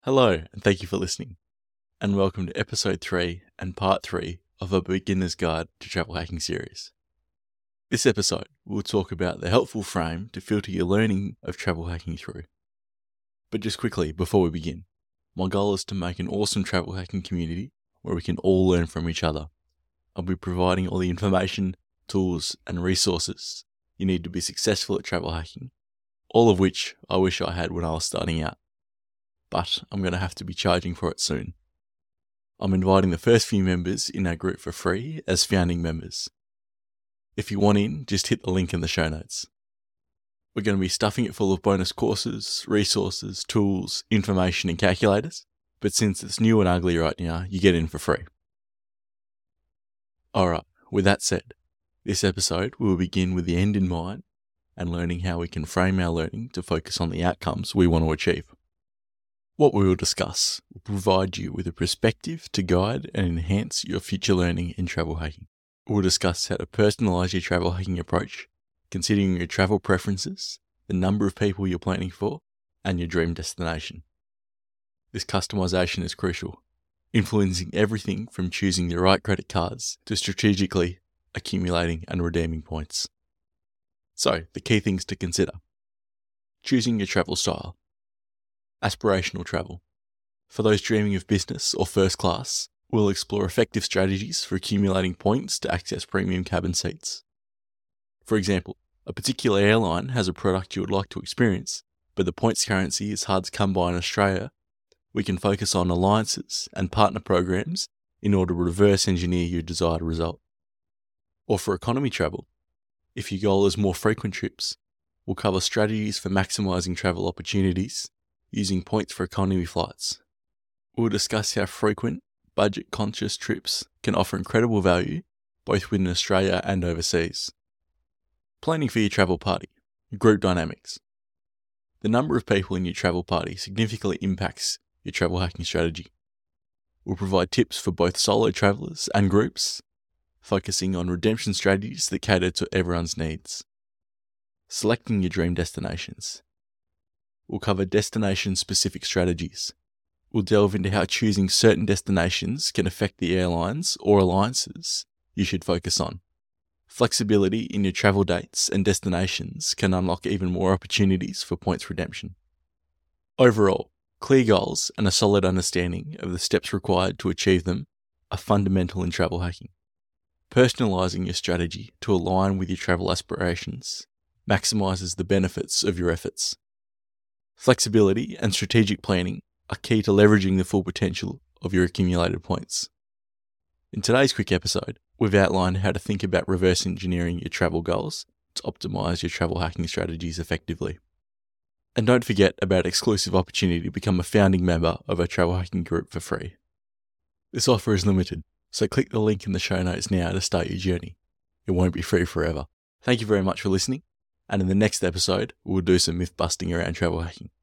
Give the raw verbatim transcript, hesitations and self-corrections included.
Hello, and thank you for listening, and welcome to episode three and part three of a beginner's guide to travel hacking series. This episode will talk about the helpful frame to filter your learning of travel hacking through. But just quickly, before we begin, my goal is to make an awesome travel hacking community where we can all learn from each other. I'll be providing all the information, tools, and resources you need to be successful at travel hacking, all of which I wish I had when I was starting out. But I'm going to have to be charging for it soon. I'm inviting the first few members in our group for free as founding members. If you want in, just hit the link in the show notes. We're going to be stuffing it full of bonus courses, resources, tools, information and calculators, but since it's new and ugly right now, you get in for free. Alright, with that said, this episode will begin with the end in mind and learning how we can frame our learning to focus on the outcomes we want to achieve. What we will discuss will provide you with a perspective to guide and enhance your future learning in travel hacking. We'll discuss how to personalise your travel hacking approach, considering your travel preferences, the number of people you're planning for, and your dream destination. This customisation is crucial, influencing everything from choosing the right credit cards to strategically accumulating and redeeming points. So, the key things to consider. Choosing your travel style. Aspirational travel. For those dreaming of business or first class, we'll explore effective strategies for accumulating points to access premium cabin seats. For example, a particular airline has a product you would like to experience, but the points currency is hard to come by in Australia. We can focus on alliances and partner programs in order to reverse engineer your desired result. Or for economy travel, if your goal is more frequent trips, we'll cover strategies for maximising travel opportunities using points for economy flights. We'll discuss how frequent, budget-conscious trips can offer incredible value, both within Australia and overseas. Planning for your travel party. Group dynamics. The number of people in your travel party significantly impacts your travel hacking strategy. We'll provide tips for both solo travellers and groups, focusing on redemption strategies that cater to everyone's needs. Selecting your dream destinations. We'll cover destination-specific strategies. We'll delve into how choosing certain destinations can affect the airlines or alliances you should focus on. Flexibility in your travel dates and destinations can unlock even more opportunities for points redemption. Overall, clear goals and a solid understanding of the steps required to achieve them are fundamental in travel hacking. Personalising your strategy to align with your travel aspirations maximises the benefits of your efforts. Flexibility and strategic planning are key to leveraging the full potential of your accumulated points. In today's quick episode, we've outlined how to think about reverse engineering your travel goals to optimise your travel hacking strategies effectively. And don't forget about exclusive opportunity to become a founding member of our travel hacking group for free. This offer is limited, so click the link in the show notes now to start your journey. It won't be free forever. Thank you very much for listening, and in the next episode, we'll do some myth busting around travel hacking.